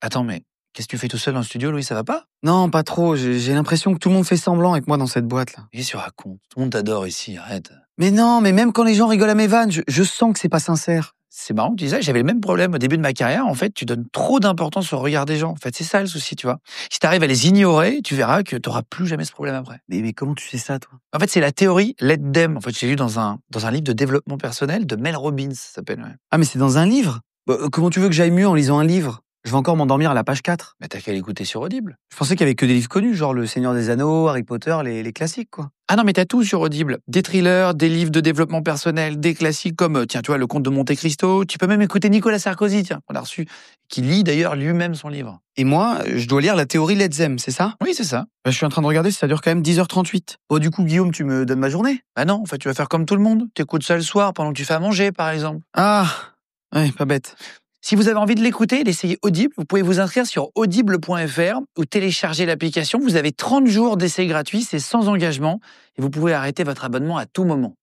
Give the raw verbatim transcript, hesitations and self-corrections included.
Attends, mais qu'est-ce que tu fais tout seul dans le studio, Louis, ça va pas? Non, pas trop. J'ai j'ai l'impression que tout le monde fait semblant avec moi dans cette boîte-là. Qu'est-ce que tu racontes? Tout le monde t'adore ici, arrête. Mais non, mais même quand les gens rigolent à mes vannes, je, je sens que c'est pas sincère. C'est marrant que tu dis ça, j'avais le même problème au début de ma carrière. En fait, tu donnes trop d'importance au regard des gens. En fait, c'est ça le souci, tu vois. Si t'arrives à les ignorer, tu verras que t'auras plus jamais ce problème après. Mais, mais comment tu sais ça, toi? En fait, c'est la théorie Let Them. En fait, j'ai lu dans un, dans un livre de développement personnel de Mel Robbins, ça s'appelle. Ouais. Ah, mais c'est dans un livre? Bah, euh, comment tu veux que j'aille mieux en lisant un livre? Je vais encore m'endormir à la page quatre. Mais t'as qu'à l'écouter sur Audible. Je pensais qu'il y avait que des livres connus, genre Le Seigneur des Anneaux, Harry Potter, les, les classiques, quoi. Ah non, mais t'as tout sur Audible. Des thrillers, des livres de développement personnel, des classiques comme, euh, tiens, tu vois, Le Comte de Monte Cristo. Tu peux même écouter Nicolas Sarkozy, tiens, qu'on a reçu, qui lit d'ailleurs lui-même son livre. Et moi, je dois lire la théorie Let Them, c'est ça? Oui, c'est ça. Bah, je suis en train de regarder, ça dure quand même dix heures trente-huit. Bon, du coup, Guillaume, tu me donnes ma journée? Ah non, en fait, tu vas faire comme tout le monde. T'écoutes ça le soir pendant que tu fais à manger, par exemple. Ah, ouais, pas bête. Si vous avez envie de l'écouter, d'essayer Audible, vous pouvez vous inscrire sur audible point f r ou télécharger l'application. Vous avez trente jours d'essai gratuit, c'est sans engagement et vous pouvez arrêter votre abonnement à tout moment.